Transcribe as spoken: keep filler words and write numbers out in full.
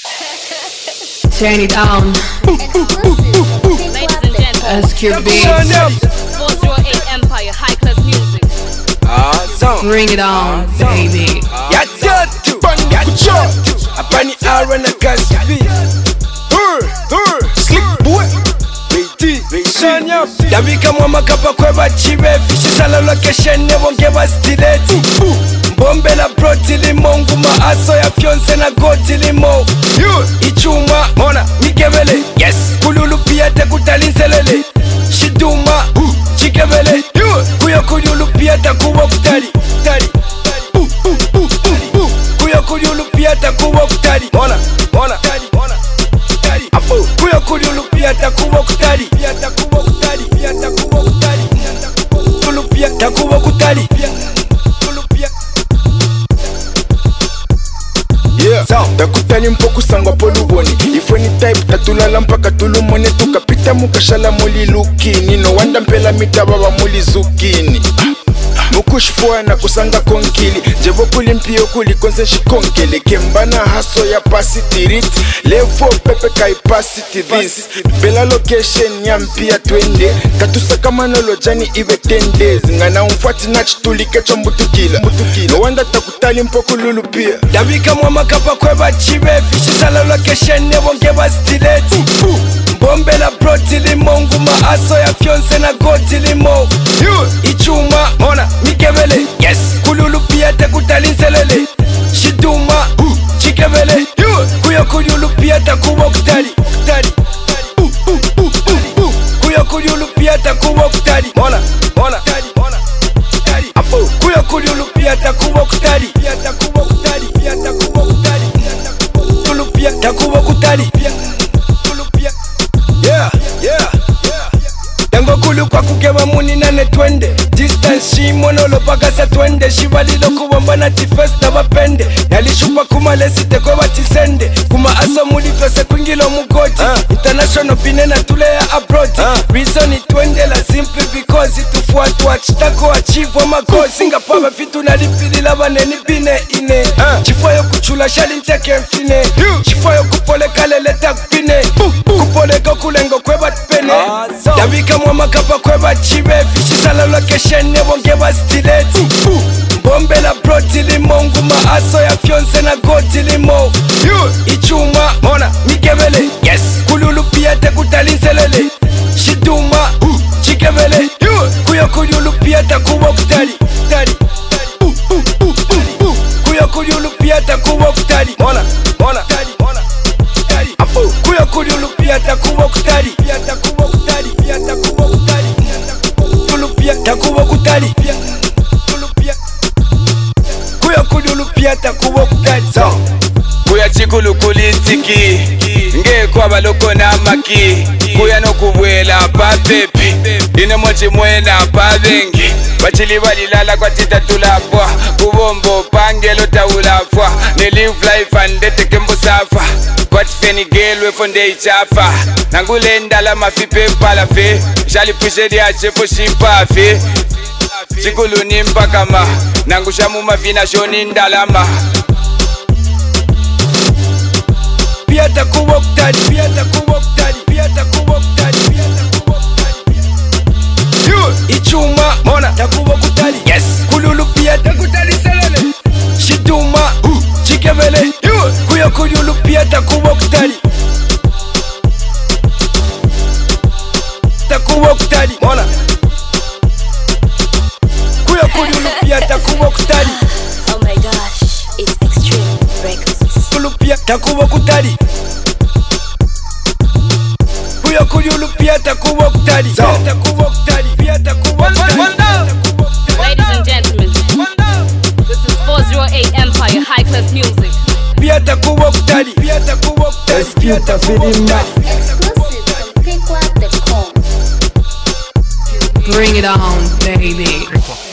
Turn it on. Ladies and gentlemen, S Q B. four oh eight Empire, high class music. Bring it on, baby. Ya tatu, ya tatu. Apani ara na kasbi. Slick boy. Dabika mwama kapa kweba chibe. Fishi sala location ne wonge wa stileti. Bombe la proti limongu maaso ya fionse na goti limo. Ichuma, mona, mikebele. Yes, kululu pia te kutalinselele. Shiduma, chikebele. Kuyo kululu pia ta kuwa kutari. Tari. Kuyo kululu pia ta kuwa kutari. Mona, mona, tari, mona. Apo, kuyo kululu pia ta kuwa kutari. Pia ta kuwa kutari, pia ta kuwa kutari. Kululu pia ta kuwa kutari. Yeah, takutani mpoku sangwa poluboni. Ifweni type tatulala mpaka tulumone. Tukapita mukashala muli lukini. No wanda mpela mita baba muli zukini. Mukushfua na kusanga konkili. Jevo kulimpio kulikonse shikonkele. Kembana haso ya pasi tirit. Levo pepe kai pasi this. Bela location ya mpia twende. Katusaka manolo jani iwe ten days. Ngana umfati nachi tulike chombutu kila. No wanda takutali mpoku lulu pia. Dabika mwama kapa kweba chibe. Fishi sala location ne wonge wa stileti. Bombe la proti limongu maaso ya fionse na goti limo. Ichuma, mona, mikebele. Yes, kululu pia te kutalinselele. Shiduma, chikebele. Kuyo kululu pia ta kuwa kutari. Kutari. Kuyo kululu pia ta kuwa kutari. Mona, mona, tari, mona. Tari. Apo, kuyo kululu pia ta kuwa kutari. Pia ta kuwa kutari, pia ta kuwa kutari. Kululu pia ta kuwa kutari. Kululu pia. Yeah, yeah, yeah. Tango kulu kwa kukeba muni nane twende. Distance shimono lopaka sa twende. Shivalilo kuwamba na tifest na wapende. Yalishupa kumalesi teko watisende. Kuma aso muli fese kwingilo mugoti. uh. International bine na tule ya abroad. uh. Reason ni twende la simply because itufuatu achitako achivu wa magozi. Singapaba fitu na lipili la waneni bine ine. uh. Chifoyo kuchula shali nteke mfine. uh. Chifoyo kupole kale leta kupine. uh. Kupole kulengo kweba tupene. uh, Dabika mwama kapa kweba chibe. Fishi sala location ne wonge wa stileti. Bombe la proti limongu maaso ya fionse na goti limo. Ichuma, mona, mikebele. Yes, kululu pia te kutalinselele. Shiduma, chikebele. Kuyo kululu pia ta kuwa kutari. Tari. Kuyo kululu pia ta kuwa kutari. Mona, mona, tari, mona. Tari. Apo, kuyo kululu pia ta kuwa kutari. Pia ta kuwa kutari, pia ta kuwa kutari. Kululu pia ta kuwa kutari. Kululu pia. Kuyo kululu pia ta kuwa kutari. So, kuya chikulu kulitiki. Nge kwa baloko na maki. Kuya no kubwela pa pepi. Ine mochi mwena pa vengi. Wachili walilala kwa tita tulapwa. Kubombo pangelo taulafwa. Ne live life and deteke mbusafa. Kwa tifeni gelwe fonde ichafa. Nangule ndala mafipe mpala fe. Shali pushe di achefo shimpa fe. Chikulu ni mpakama. Nangusha mumavina shoni ndalama. Pia ta kuwa kutari, pia ta kuwa kutari, pia ta kuwa kutari, pia ta kuwa kutari. Ichuma, mona, ta kuwa kutari. Yes, kululu pia ta kutari selele. Shiduma, chikebele. Kuyo kululu pia ta kuwa kutari. Ta kuwa kutari, mona. Kuyo kululu pia ta kuwa kutari. Oh my gosh, it's extreme breakfast. Kululu pia ta kuwa kutari. Kuyo kululu pia ta kuwa kutari. Pia ta kuwa kutari, pia ta kuwa kutari. Ladies and gentlemen, this is four oh eight Empire, high class music. Pia ta kuwa kutari, pia ta kuwa kutari. Pia ta kuwa kutari. Exclusive from pick up dot com. Bring it on, baby.